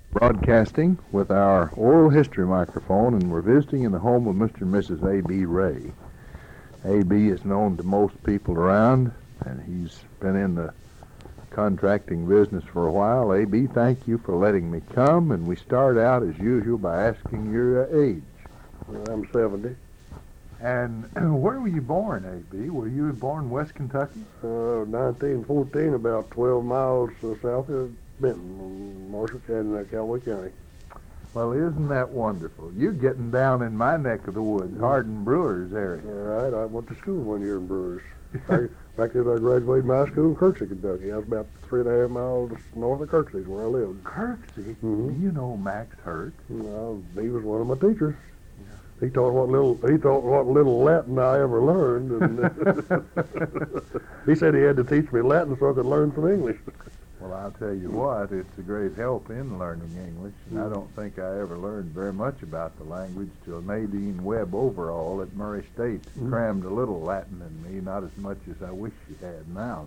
broadcasting with our oral history microphone, and we're visiting in the home of Mr. and Mrs. A.B. Ray. A.B. is known to most people around, and he's been in the contracting business for a while. A.B., thank you for letting me come, and we start out, as usual, by asking your age. I'm 70. And where were you born, A.B.? Were you born in West Kentucky? 1914, about 12 miles south of Benton, Marshall County, Callaway County. Well, isn't that wonderful? You're getting down in my neck of the woods, Hardin Brewers area. All right, I went to school 1 year in Brewers. Back then I graduated from high school in Kirksey, Kentucky. I was about 3.5 miles north of Kirksey, where I lived. Kirksey? Mhm. You know Max Hurt. He was one of my teachers. He taught what little Latin I ever learned, and he said he had to teach me Latin so I could learn some English. Well, I'll tell you what, it's a great help in learning English, and I don't think I ever learned very much about the language till Nadine Webb Overall at Murray State crammed a little Latin in me, not as much as I wish she had now,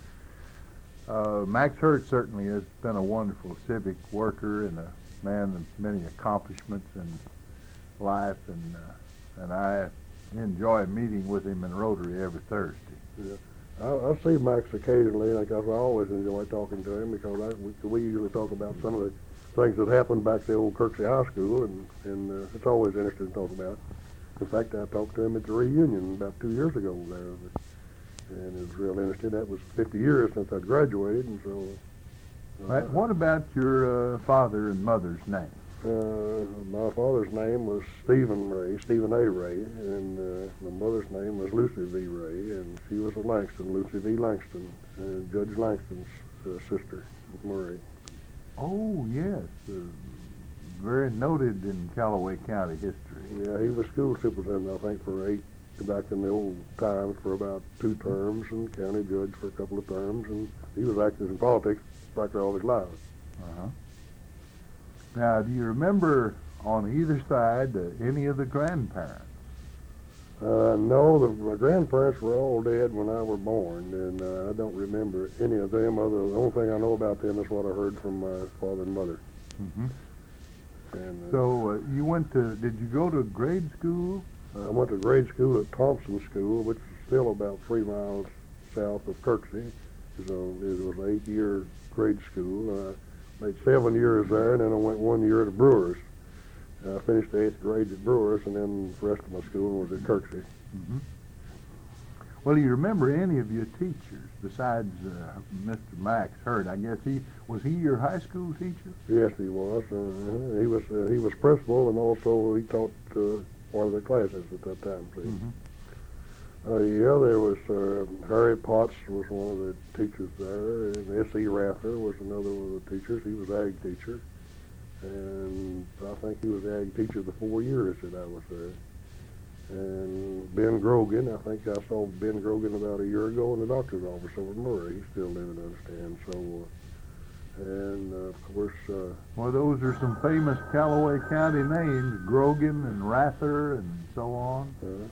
though. Max Hurt certainly has been a wonderful civic worker and a man of many accomplishments in life, and I enjoy meeting with him in Rotary every Thursday. Yeah. I see Max occasionally because I always enjoy talking to him because we usually talk about some of the things that happened back at the old Kirksey High School, and it's always interesting to talk about. In fact, I talked to him at the reunion about 2 years ago there, and it was real interesting. That was 50 years since I graduated, and so... Right. What about your father and mother's name? My father's name was Stephen Ray, Stephen A. Ray, and my mother's name was Lucy V. Ray, and she was a Langston, Lucy V. Langston, Judge Langston's sister, Murray. Oh, yes. Very noted in Callaway County history. Yeah, he was school superintendent, I think, back in the old times for about 2 terms, and county judge for a couple of terms, and he was active in politics practically all his life. Uh-huh. Now, do you remember on either side any of the grandparents? No, my grandparents were all dead when I was born, and I don't remember any of them. The only thing I know about them is what I heard from my father and mother. Mm-hmm. And, so did you go to grade school? I went to grade school at Thompson School, which is still about 3 miles south of Kirksey. So it was an 8-year grade school. Made 7 years there, and then I went 1 year to Brewers. I finished the 8th grade at Brewers, and then the rest of my school was at Kirksey. Mm-hmm. Well, do you remember any of your teachers besides Mr. Max Hurt? I guess was he your high school teacher? Yes, he was. He was principal, and also he taught one of the classes at that time, please. Mm-hmm. There was Harry Potts was one of the teachers there, and S.E. Rafter was another one of the teachers. He was ag teacher, and I think he was the ag teacher the 4 years that I was there. And Ben Grogan, I think I saw Ben Grogan about a year ago in the doctor's office over at Murray. He's still living, I understand. So, of course... well, those are some famous Callaway County names, Grogan and Rather and so on.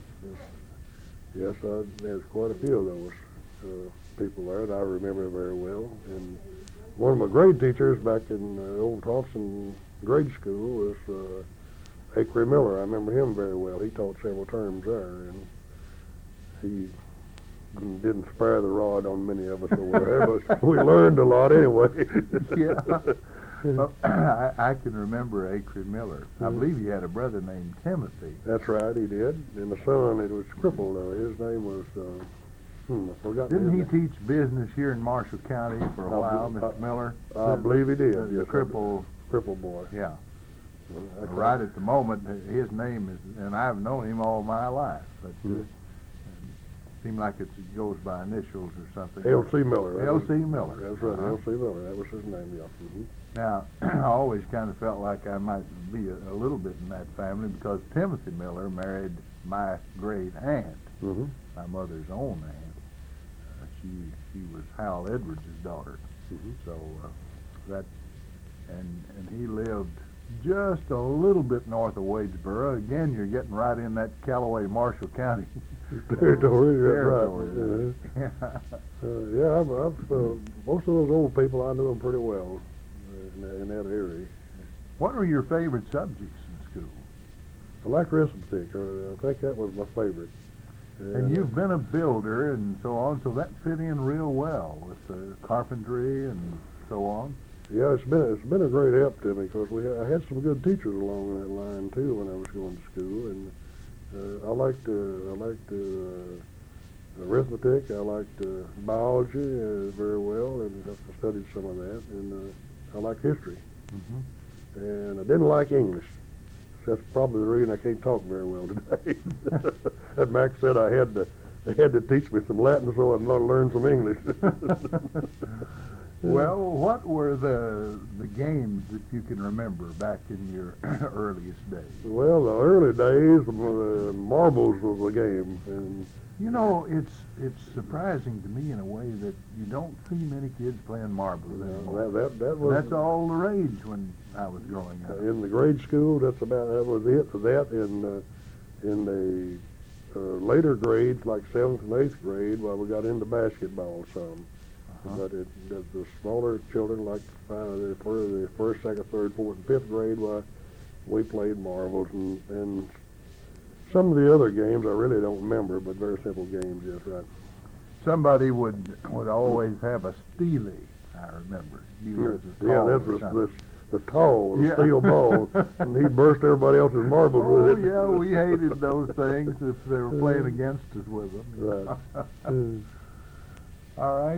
Yes, there's quite a few of those people there that I remember very well. And one of my grade teachers back in old Thompson grade school was Acre Miller. I remember him very well. He taught several terms there, and he didn't spare the rod on many of us over there, but we learned a lot anyway. Yeah. Well, I can remember Acre Miller. I believe he had a brother named Timothy. That's right, he did. And the son, it was crippled, though. His name was, I forgot. Didn't he teach business here in Marshall County for a while, Mr. Miller? I believe he did. The cripple boy. Yeah. Right at the moment, his name is, and I've known him all my life, but it seemed like it goes by initials or something. L.C. Miller. L.C. Miller. That's right, L.C. Miller. That was his name, yeah. Mm-hmm. Now, I always kind of felt like I might be a little bit in that family because Timothy Miller married my great aunt, my mother's own aunt. She was Hal Edwards' daughter. So and he lived just a little bit north of Wadesboro. Again, you're getting right in that Callaway, Marshall County territory. Right. I've most of those old people I knew them pretty well in that area. What were your favorite subjects in school? I liked arithmetic. I think that was my favorite. And you've been a builder and so on, so that fit in real well with the carpentry and so on. Yeah, it's been a great help to me because I had some good teachers along that line too when I was going to school, and I liked arithmetic. I liked biology very well, and I studied some of that, and I liked history. Mm-hmm. And I didn't like English. That's probably the reason I can't talk very well today. And Max said they had to teach me some Latin so I'd not learn some English. Well, what were the games that you can remember back in your earliest days? Well, the early days, marbles was the game, and you know, it's surprising to me in a way that you don't see many kids playing marbles anymore. That's all the rage when I was growing up. In the grade school, that was it for that. In the later grades, like 7th and 8th grade, well, we got into basketball some. But the smaller children, like the first, second, third, fourth, and fifth grade, well, we played marbles and some of the other games I really don't remember, but very simple games, yes, right. Somebody would always have a steely, I remember. The tall, steel ball, and he'd burst everybody else's marbles with it. Oh, yeah, we hated those things if they were playing against us with them. Right. All right.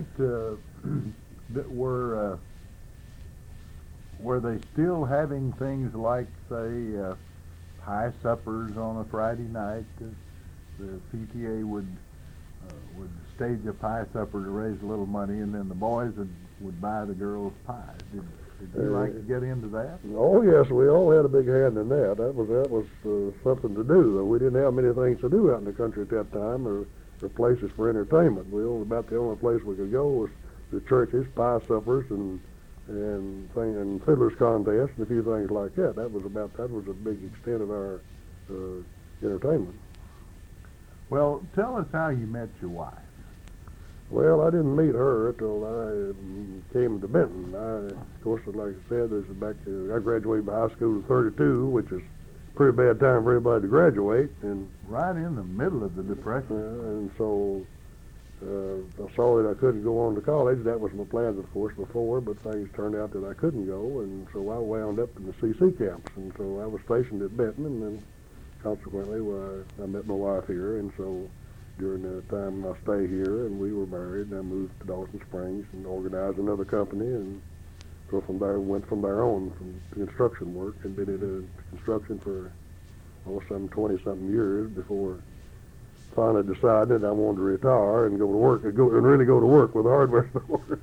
Were they still having things like, say, pie suppers on a Friday night? The PTA would stage a pie supper to raise a little money, and then the boys would buy the girls pies. Did you like to get into that? Oh yes, we all had a big hand in that. That was something to do. We didn't have many things to do out in the country at that time, or places for entertainment. About the only place we could go was the churches, pie suppers, and fiddlers contests, and a few things like that. That was a big extent of our entertainment. Well, tell us how you met your wife. Well, I didn't meet her till I came to Benton. Of course, like I said, I graduated from high school in '32, which is a pretty bad time for everybody to graduate, and right in the middle of the Depression. And so I saw that I couldn't go on to college. That was my plans, of course, before, but things turned out that I couldn't go, and so I wound up in the CC camps, and so I was stationed at Benton, and then consequently, I met my wife here, and so during the time I stayed here, and we were married, and I moved to Dawson Springs and organized another company, and so from there went from there on from construction work, and been in construction for some 20-something years before finally decided I wanted to retire and go to work and really go to work with a hardware store.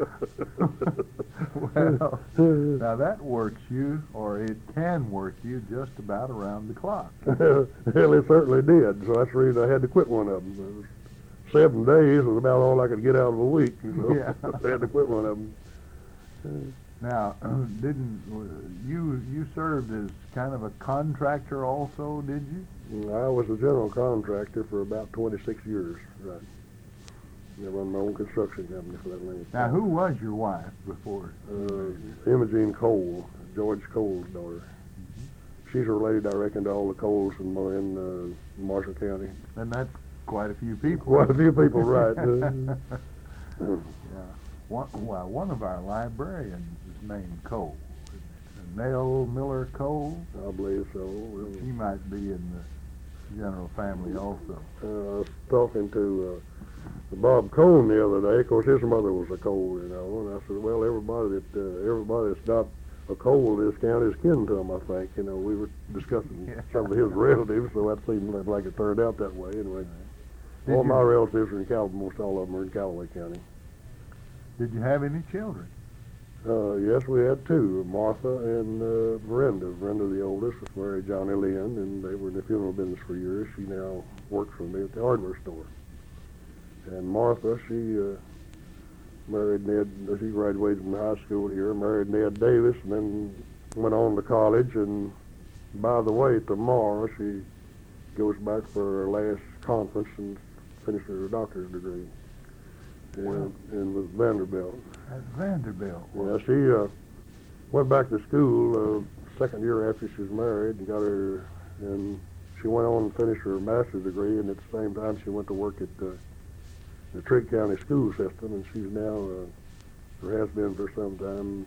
Well, now that works you, or it can work you, just about around the clock. Well, it certainly did. So that's the reason I had to quit one of them. 7 days was about all I could get out of a week. So yeah. I had to quit one of them. Now, didn't you served as kind of a contractor also, did you? I was a general contractor for about 26 years, right. I run my own construction company for that length. Now, who was your wife before? Imogene Cole, George Cole's daughter. Mm-hmm. She's related, I reckon, to all the Coles in Marshall County. And that's quite a few people. Quite a few people, right. Yeah. One of our librarians is named Cole. Nell Miller Cole? I believe so. She might be in the general family also. I was talking to Bob Cohn the other day. Of course, his mother was a Cole, and I said, well, everybody that's not a Cole in this county is kin to him, I think. We were discussing some of his relatives, so that seemed like it turned out that way. Anyway, all my relatives are in most all of them are in Callaway County. Did you have any children? Yes, we had 2, Martha and Miranda. Miranda, the oldest, was married Johnny Lynn, and they were in the funeral business for years. She now works for me at the hardware store. And Martha, she married Ned. She graduated from high school here, married Ned Davis, and then went on to college. And by the way, tomorrow she goes back for her last conference and finishes her doctor's degree. And with Vanderbilt. At Vanderbilt. Yeah, went back to school second year after she was married and got her, and she went on and finished her master's degree, and at the same time she went to work at the Trigg County school system, and she's now, or has been for some time,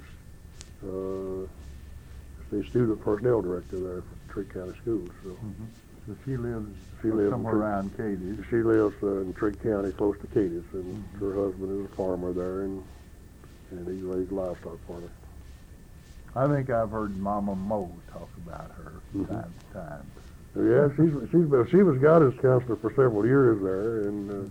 the student personnel director there for Trigg County Schools. So, So she lives somewhere around Cadiz. She lives in Trigg County, close to Cadiz, and her husband is a farmer there, and he raised livestock for her. I think I've heard Mama Mo talk about her from time to time. Yeah, she was guidance counselor for several years there, and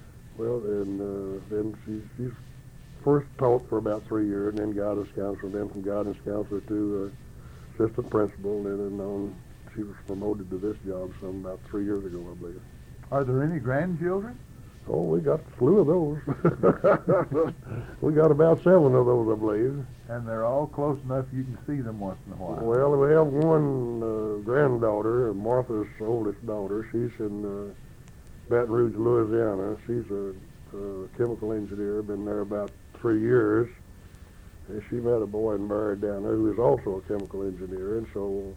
then she's first taught for about 3 years, and then guidance counselor, then from guidance counselor to assistant principal, and then on she was promoted to this job about 3 years ago, I believe. Are there any grandchildren? Oh, we got a slew of those. We got about 7 of those, I believe. And they're all close enough you can see them once in a while. Well, we have one granddaughter, Martha's oldest daughter. She's in Baton Rouge, Louisiana. She's a chemical engineer, been there about 3 years. And she met a boy and married down there who is also a chemical engineer. And so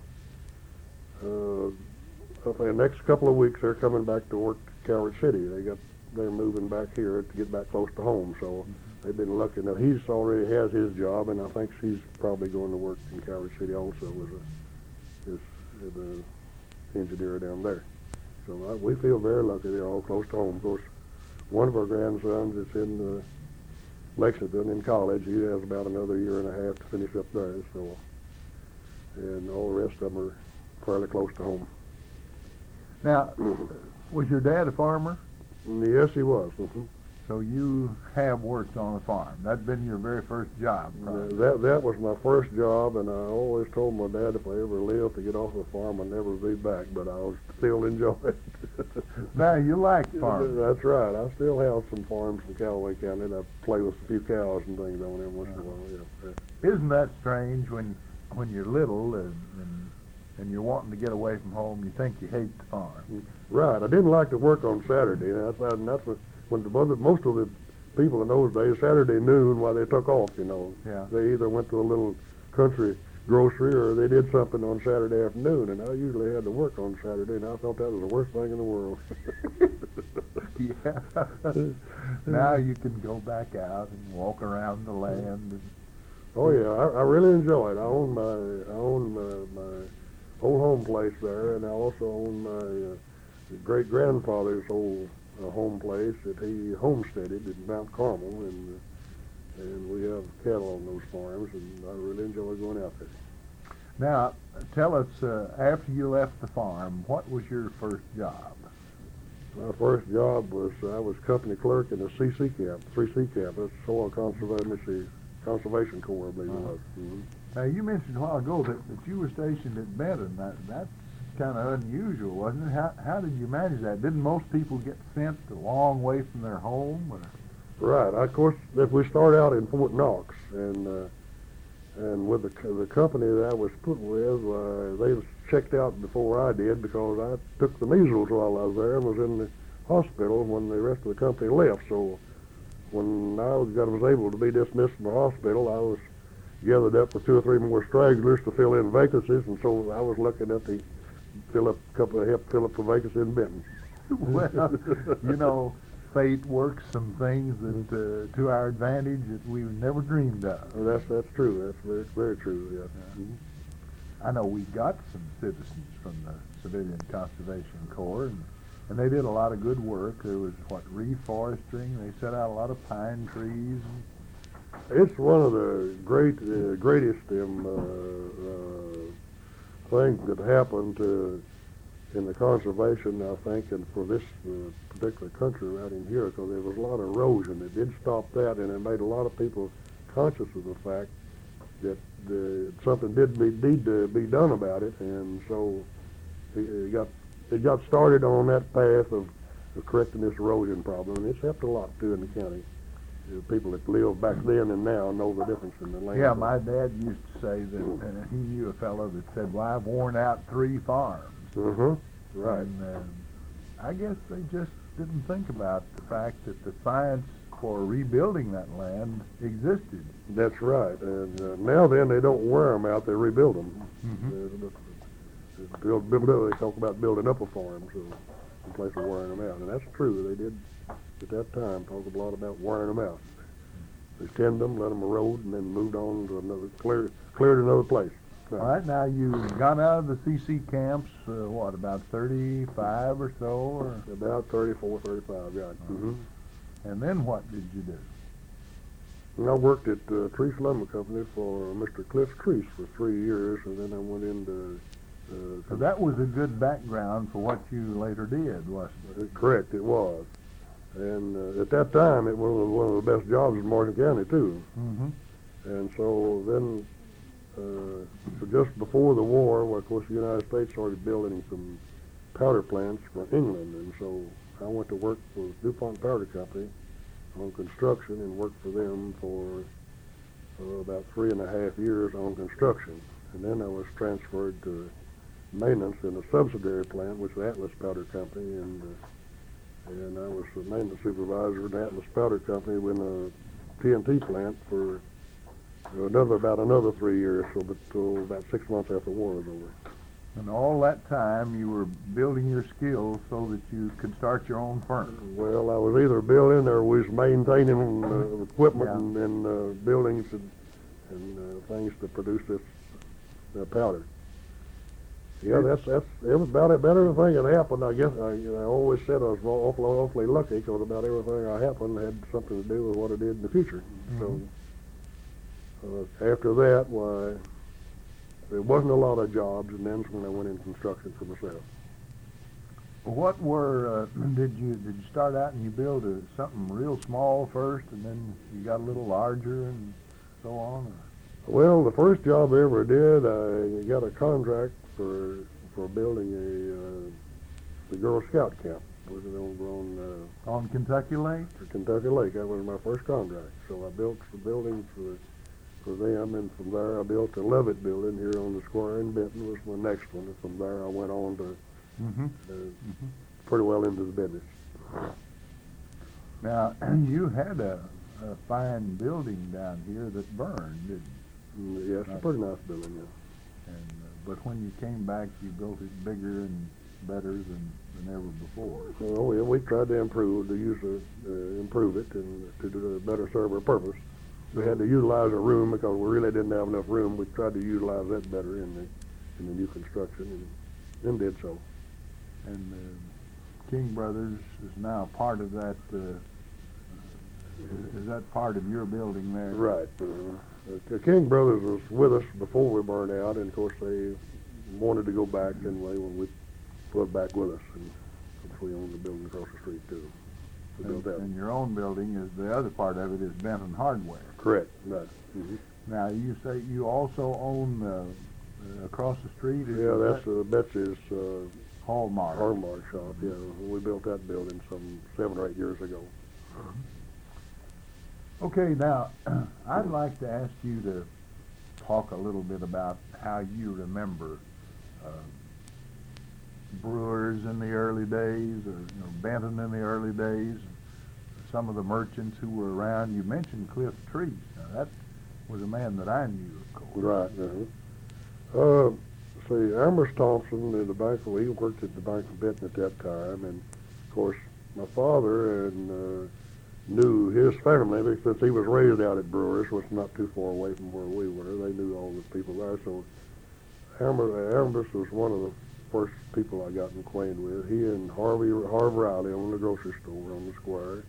I think the next couple of weeks they're coming back to work to Calvert City. They're moving back here to get back close to home. So they've been lucky enough. He's already has his job, and I think she's probably going to work in Calvert City also as an engineer down there. So we feel very lucky they're all close to home. Of course, one of our grandsons is in Lexington in college. He has about another year and a half to finish up there. So, and all the rest of them are fairly close to home. Now, was your dad a farmer? Yes, he was. So you have worked on a farm. That'd been your very first job, probably. That was my first job, and I always told my dad if I ever lived to get off the farm, I'd never be back, but I was still enjoying it. Now, you like farming. That's right. I still have some farms in Callaway County, and I play with a few cows and things on them once in a while. Yeah. Isn't that strange when you're little and you're wanting to get away from home, you think you hate the farm? Right. I didn't like to work on Saturday, and that's when most of the people in those days, Saturday noon while they took off, you know. Yeah. They either went to a little country grocery or they did something on Saturday afternoon, and I usually had to work on Saturday, and I thought that was the worst thing in the world. Yeah. Now you can go back out and walk around the land. And oh yeah, I really enjoy it. I own my old home place there, and I also own my great grandfather's old home place that he homesteaded in Mount Carmel, and we have cattle on those farms, and I really enjoy going out there. Now, tell us, after you left the farm, what was your first job? My first job was I was company clerk in the CC camp, 3C camp. That's Soil Conservation Corps, I believe it was. Mm-hmm. Now, you mentioned a while ago that you were stationed at Benton. That's kind of unusual, wasn't it? How did you manage that? Didn't most people get sent a long way from their home? Or? Right. Of course, if we start out in Fort Knox, and with the company that I was put with, they checked out before I did because I took the measles while I was there and was in the hospital when the rest of the company left. So when I was able to be dismissed from the hospital, I was gathered up with 2 or 3 more stragglers to fill in vacancies, and so I was lucky enough to help fill up the vacancy in Benton. Well, you know, fate works some things that to our advantage that we never dreamed of. That's true. That's very, very true. Yeah. Mm-hmm. I know we got some citizens from the Civilian Conservation Corps, and they did a lot of good work. There was reforesting. They set out a lot of pine trees. It's one of the greatest things that happened in the conservation, I think, and for this particular country right in here, because there was a lot of erosion. It did stop that, and it made a lot of people conscious of the fact that something need to be done about it, and so it got started on that path of correcting this erosion problem, and it's helped a lot too in the county. The people that lived back then and now know the difference in the land. Yeah, my dad used to say that he knew a fellow that said, "Well, I've worn out 3 farms." Mm-hmm. Right. And I guess they just didn't think about the fact that the science for rebuilding that land existed. That's right. And now then, they don't wear them out; they rebuild them. Mm-hmm. They talk about building up a farm, so in place of wearing them out, and that's true. They did at that time talk a lot about wearing them out. They tend them, let them erode, and then moved on to another cleared another place. All right, now you've gone out of the CC camps, about 35 or so? Or? About 34, 35, right. Mm-hmm. And then what did you do? And I worked at Treese Lumber Company for Mr. Cliff Treese for 3 years, and then I went into... so that was a good background for what you later did, wasn't it? Correct, it was. And at that time, it was one of the best jobs in Morgan County, too. Mm-hmm. And so then... so just before the war, well, of course, the United States started building some powder plants for England, and so I went to work for DuPont Powder Company on construction and worked for them for about 3.5 years on construction. And then I was transferred to maintenance in a subsidiary plant, which was Atlas Powder Company, and I was the maintenance supervisor at Atlas Powder Company in a TNT plant for about another 3 years, so till about 6 months after the war was over. And all that time you were building your skills so that you could start your own firm. Well, I was either building or was maintaining equipment and buildings and things to produce this powder. Yeah, that was about everything that happened. I guess I always said I was awfully lucky because about everything that happened had something to do with what I did in the future. Mm-hmm. So. After that, why, there wasn't a lot of jobs, and then when I went in construction for myself. What were did you start out and you build something real small first, and then you got a little larger and so on? Or? Well, the first job I ever did, I got a contract for building the Girl Scout camp. Was it over on Kentucky Lake? Kentucky Lake. That was my first contract. So I built the building for them, and from there I built the Levitt building here on the square in Benton was my next one, and from there I went on to pretty well into the business. Now, you had a fine building down here that burned, didn't you? Yes, a pretty nice building, yeah. And, but when you came back, you built it bigger and better than ever before. Oh, yeah, we tried to improve it and to do better serve our purpose. We had to utilize a room because we really didn't have enough room. We tried to utilize that better in the new construction, and did so. And King Brothers is now part of that. Is that part of your building there? Right. The King Brothers was with us before we burned out, and of course they wanted to go back anyway when we put back with us, and we owned the building across the street too. And your own building is the other part of it is Benton Hardware. Correct. Right. Mm-hmm. Now you say you also own across the street. Yeah, that's Betsy's Hallmark shop. Yeah, we built that building some 7 or 8 years ago. Okay, now I'd like to ask you to talk a little bit about how you remember brewers in the early days, or Benton in the early days, some of the merchants who were around. You mentioned Cliff Treese. Now, that was a man that I knew, of course. Right. See, Amherst Thompson at the bank, he worked at the Bank of Benton at that time, and of course my father knew his family since he was raised out at Brewers, which is not too far away from where we were. They knew all the people there, so Amherst was one of the first people I got acquainted with. He and Harvey Riley owned the grocery store on the square.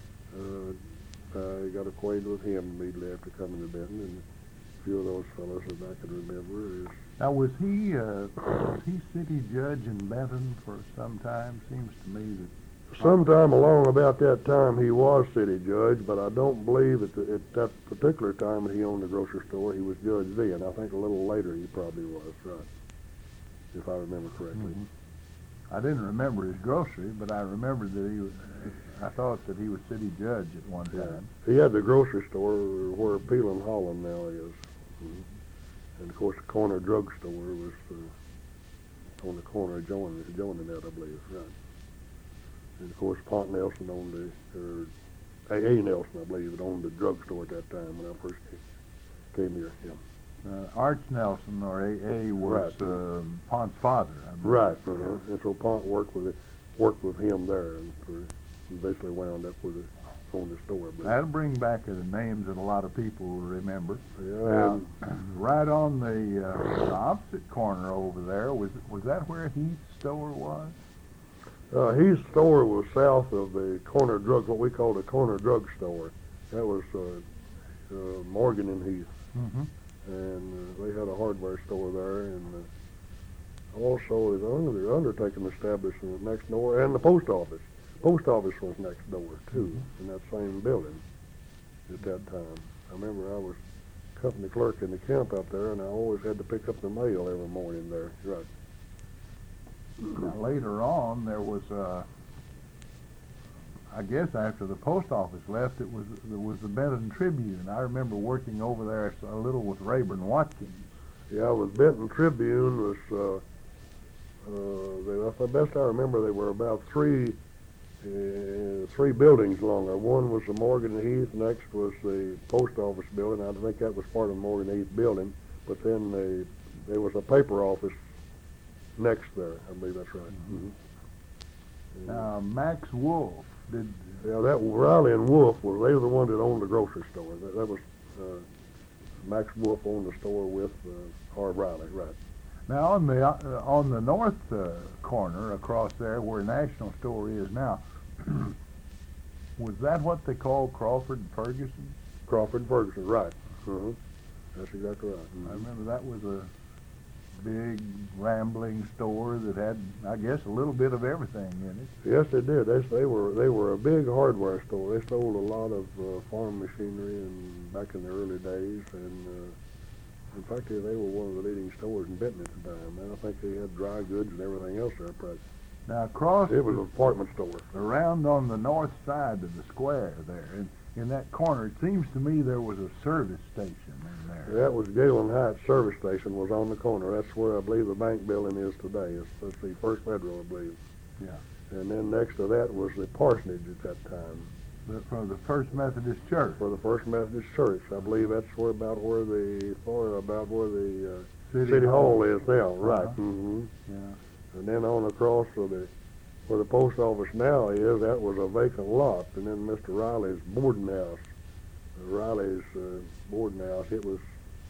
I got acquainted with him immediately after coming to Benton, and a few of those fellows that I can remember. Now, was he city judge in Benton for some time? Seems to me that sometime along about that time he was city judge, but I don't believe at that particular time that he owned the grocery store he was judge then. I think a little later he probably was, right, if I remember correctly. I didn't remember his grocery, but I remembered that I thought that he was city judge at one time. He had the grocery store where Peel and Holland now is. And of course the corner drugstore was on the corner adjoining that, I believe, right. And of course Pont Nelson owned A. Nelson, I believe, that owned the drugstore at that time when I first came here. Yeah. Arch Nelson, or A. was Right. Pont's father. I believe. Right. And so Pont worked with him there, and basically wound up with on the store. But That'll bring back the names that a lot of people will remember. yeah, Right on the opposite corner over there, was that where Heath's store was? his store was south of the corner drug, what we call the corner drug store. That was Morgan and Heath, Mm-hmm. and they had a hardware store there, and also the undertaking establishment next door, and the post office. Post office was next door too, in that same building at that time. I remember I was company clerk in the camp out there, and I always had to pick up the mail every morning there. Right. Now, later on, there was I guess after the post office left, there was the Benton Tribune. I remember working over there a little with Rayburn Watkins. Yeah, with Benton Tribune was, the best I remember, they were about three buildings longer. One was the Morgan and Heath, next was the post office building. I think that was part of the Morgan and Heath building, but then there was a paper office next there. I believe that's right. Mm-hmm. Now, Max Wolf did. Yeah, that Riley and Wolf they were the one that owned the grocery store. That was Max Wolf owned the store with Harv Riley, right? Now on the north corner across there where National Store is now, was that what they called Crawford and Ferguson? Crawford and Ferguson, right? Mm-hmm. That's exactly right. Mm-hmm. I remember that was a big rambling store that had, I guess, a little bit of everything in it. Yes, they did. They were a big hardware store. They sold a lot of farm machinery and back in the early days, and in fact, they were one of the leading stores in Benton at the time. And I think they had dry goods and everything else there. But Now across it was a department store. Around on the north side of the square there, and in that corner, it seems to me there was a service station in there. That was Galen Heights Service Station was on the corner. That's where I believe the bank building is today. It's the First Federal, I believe. Yeah. And then next to that was the parsonage at that time. For the First Methodist Church. For the First Methodist Church. I believe that's about where the City Hall is now. Right. Mm-hmm. Yeah. And then on across where the post office now is, that was a vacant lot. And then Mr. Riley's boarding house. It was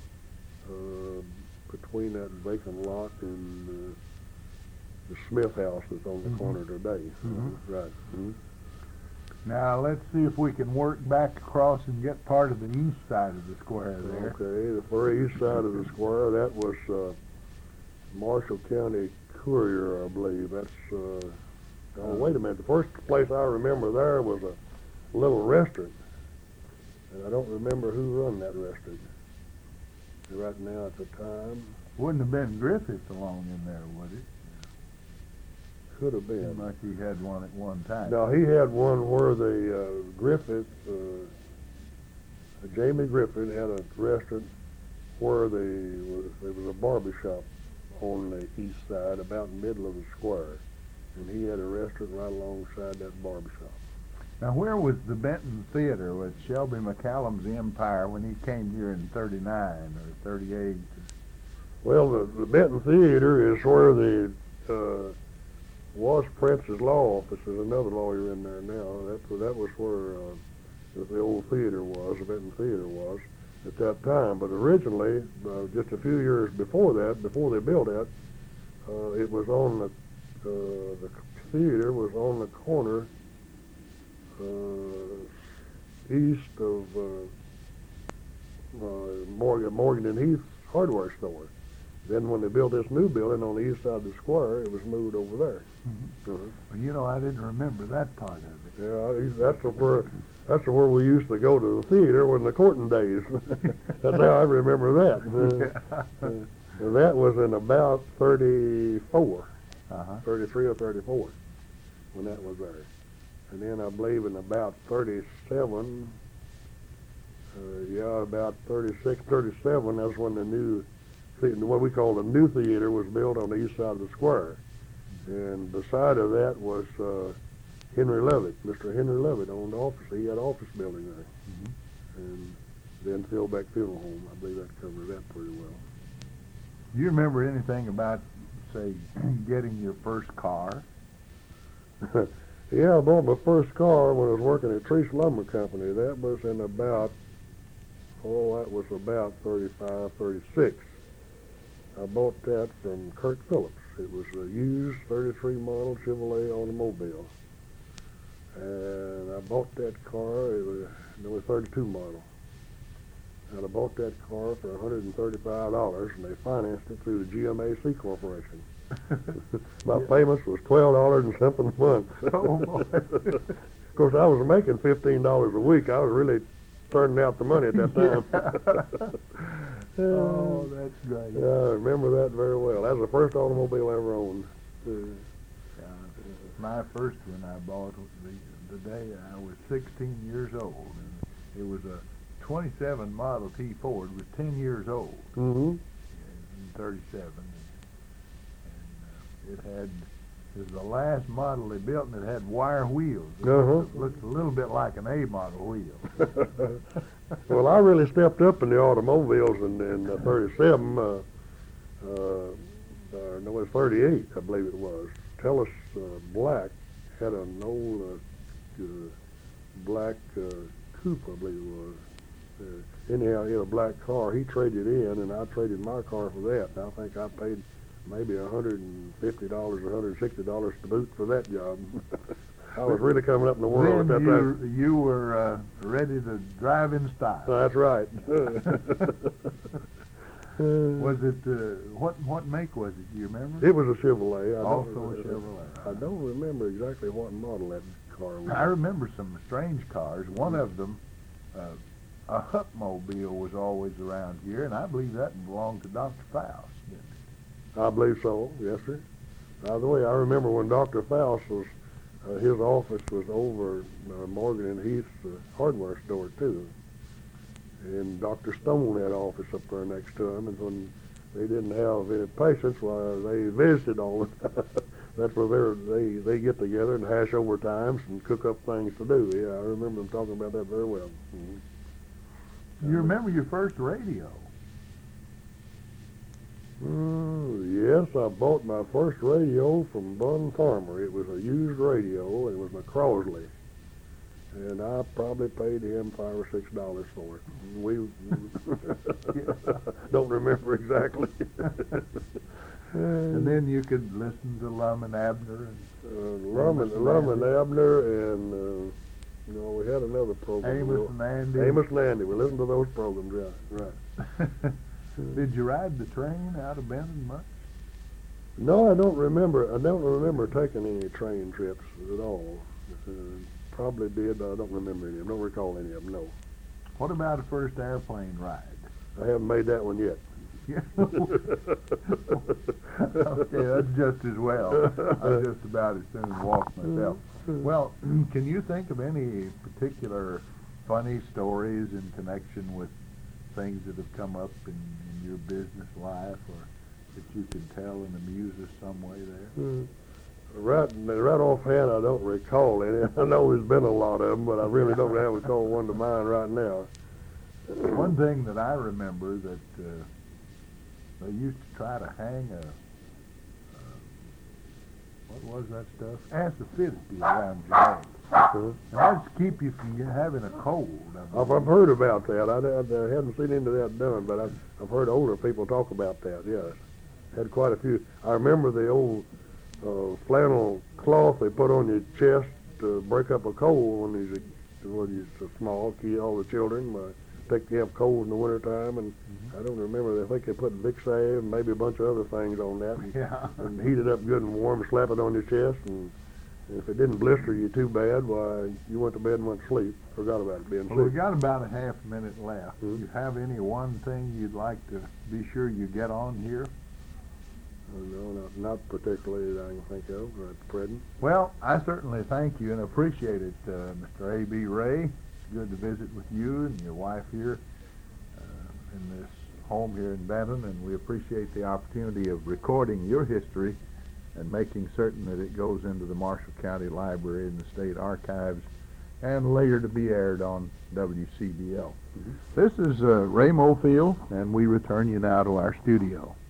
between that vacant lot and the Smith house that's on the corner today. Mm-hmm. Right. Mm-hmm. Now let's see if we can work back across and get part of the east side of the square there. Okay, the very east side of the square, that was Marshall County Courier, I believe. That's, wait a minute. The first place I remember there was a little restaurant. And I don't remember who run that restaurant right now at the time. Wouldn't have been Griffith along in there, would it? Could have been. Seemed like he had one at one time. No, he had one where the Griffith, Jamie Griffith had a restaurant where there was a barber shop on the east side, about in the middle of the square. And he had a restaurant right alongside that barber shop. Now, where was the Benton Theater with Shelby McCallum's Empire when he came here in 39 or 38? Well, the Benton Theater is where the was Prince's law office. There's another lawyer in there now. That was where the old theater was, the Benton Theater was at that time. But originally, just a few years before that, before they built that, it was on the theater was on the corner east of Morgan and Heath hardware store. Then when they built this new building on the east side of the square, it was moved over there. Mm-hmm. Well, you know, I didn't remember that part of it. Yeah, that's where we used to go to the theater in the courting days. That's how I remember that. And that was in about 34, 33 or 34, when that was there. And then I believe in about 37, about 36, 37, that's when the new, what we call the new theater was built on the east side of the square. And beside of that was Henry Lovett. Mr. Henry Lovett owned office. He had office building there. And then Philbeck Funeral Home. I believe that covers that pretty well. Do you remember anything about, say, getting your first car? Yeah, I bought my first car when I was working at Treese Lumber Company. That was in about 35, 36. I bought that from Kirk Phillips. It was a used 33 model Chevrolet automobile. And I bought that car, it was 32 model. And I bought that car for $135, and they financed it through the GMAC Corporation. My payments was $12 and something a month. Oh, boy. Of course, I was making $15 a week. I was really turning out the money at that time. Oh, that's great. Yeah, I remember that very well. That was the first automobile I ever owned. My first one I bought the day I was 16 years old. And it was a 27 Model T Ford. It was 10 years old. Mm-hmm. In 37. And it was the last model they built, and it had wire wheels. It looked a little bit like an A model wheel. Well, I really stepped up in the automobiles in 37. No, it was 38, I believe it was. Tellus Black had an old black coupe, I believe it was. Anyhow, he had a black car. He traded in, and I traded my car for that. And I think I paid maybe $150 or $160 to boot for that job. I was really coming up in the world at that time. You were ready to drive in style. That's right. Was it, what make was it? Do you remember? It was a Chevrolet. Also a Chevrolet. I don't remember exactly what model that car was. I remember some strange cars. One of them, a Hupmobile, was always around here, and I believe that belonged to Dr. Faust, didn't it? I believe so, yes, sir. By the way, I remember when Dr. Faust was, his office was over Morgan and Heath's hardware store, too. And Dr. Stone had office up there next to him, and when they didn't have any patients, well, they visited all the time. That's where they get together and hash over times and cook up things to do. Yeah, I remember them talking about that very well. Mm-hmm. You remember your first radio? Yes, I bought my first radio from Bun Farmer. It was a used radio. It was a Crosley. And I probably paid him $5 or $6 for it. We don't remember exactly. And then you could listen to Lum and Abner. Lum and Abner, and we had another program. Amos and Andy. Amos and Andy. We listened to those programs, right. Did you ride the train out of Benton much? No, I don't remember. I don't remember taking any train trips at all. Probably did, but I don't remember any of them. Don't recall any of them, no. What about a first airplane ride? I haven't made that one yet. Yeah. Okay, that's just as well. I just about as soon walk myself. Well, can you think of any particular funny stories in connection with things that have come up in your business life, or that you can tell and amuse us some way there? Right offhand, I don't recall any. I know there's been a lot of them, but I really don't have a call one to mind right now. One thing that I remember that they used to try to hang what was that stuff? Acidity around your legs. And that's to keep you from having a cold. I've heard about that. I haven't seen any of that done, but I've heard older people talk about that, yes. Had quite a few. I remember the old flannel cloth they put on your chest to break up a cold when you're so small, all the children. Take you have cold in the wintertime, and I don't remember. I think they put Vicks and maybe a bunch of other things on that. Yeah. And heat it up good and warm, slap it on your chest, and if it didn't blister you too bad, why, you went to bed and went to sleep. Forgot about it being Well, we sick. got about a half minute left. Mm-hmm. Do you have any one thing you'd like to be sure you get on here? No, not particularly that I can think of at present. Well, I certainly thank you and appreciate it, Mr. A.B. Ray. It's good to visit with you and your wife here in this home here in Benton, and we appreciate the opportunity of recording your history and making certain that it goes into the Marshall County Library and the State Archives, and later to be aired on WCBL. This is Ray Mofield, and we return you now to our studio.